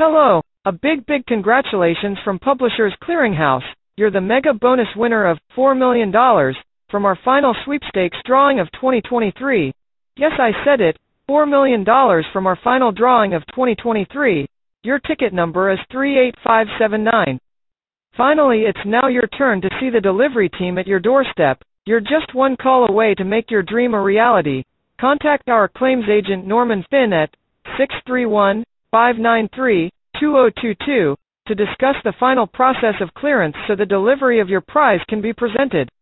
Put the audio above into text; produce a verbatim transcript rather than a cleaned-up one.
Hello, a big big congratulations from Publishers Clearinghouse. You're the mega bonus winner of four million dollars from our final sweepstakes drawing of twenty twenty-three. Yes, I said it, four million dollars from our final drawing of twenty twenty-three. Your ticket number is three eight five seven nine. Finally, it's now your turn to see the delivery team at your doorstep. You're just one call away to make your dream a reality. Contact our claims agent Norman Finn at six three one, five nine three, two zero two two to discuss the final process of clearance so the delivery of your prize can be presented.